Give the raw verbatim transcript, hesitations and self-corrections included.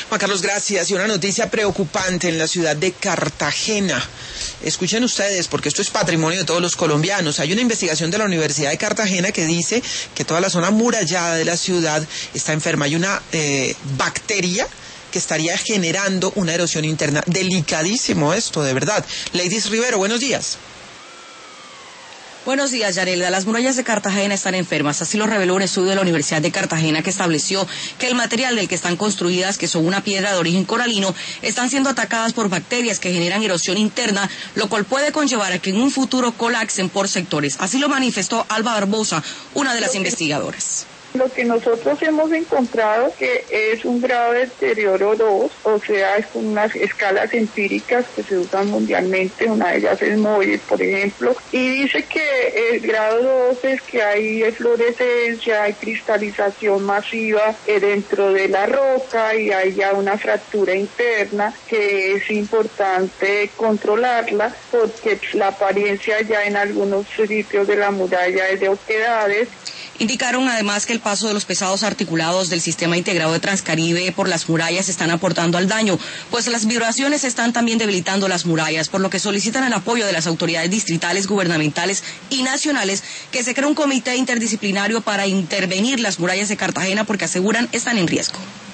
Juan Carlos, gracias. Y una noticia preocupante en la ciudad de Cartagena. Escuchen ustedes, porque esto es patrimonio de todos los colombianos. Hay una investigación de la Universidad de Cartagena que dice que toda la zona amurallada de la ciudad está enferma. Hay una eh, bacteria que estaría generando una erosión interna. Delicadísimo esto, de verdad. Ladies Rivero, buenos días. Buenos días, Yarelda. Las murallas de Cartagena están enfermas. Así lo reveló un estudio de la Universidad de Cartagena que estableció que el material del que están construidas, que son una piedra de origen coralino, están siendo atacadas por bacterias que generan erosión interna, lo cual puede conllevar a que en un futuro colapsen por sectores. Así lo manifestó Alba Barbosa, una de las investigadoras. Lo que nosotros hemos encontrado que es un grado de deterioro dos, o sea, es con unas escalas empíricas que se usan mundialmente, una de ellas es Moyes, por ejemplo, y dice que el grado dos es que hay eflorescencia, hay cristalización masiva dentro de la roca y hay ya una fractura interna que es importante controlarla porque la apariencia ya en algunos sitios de la muralla es de oquedades. Indicaron además que el paso de los pesados articulados del sistema integrado de Transcaribe por las murallas están aportando al daño, pues las vibraciones están también debilitando las murallas, por lo que solicitan el apoyo de las autoridades distritales, gubernamentales y nacionales, que se cree un comité interdisciplinario para intervenir las murallas de Cartagena porque aseguran están en riesgo.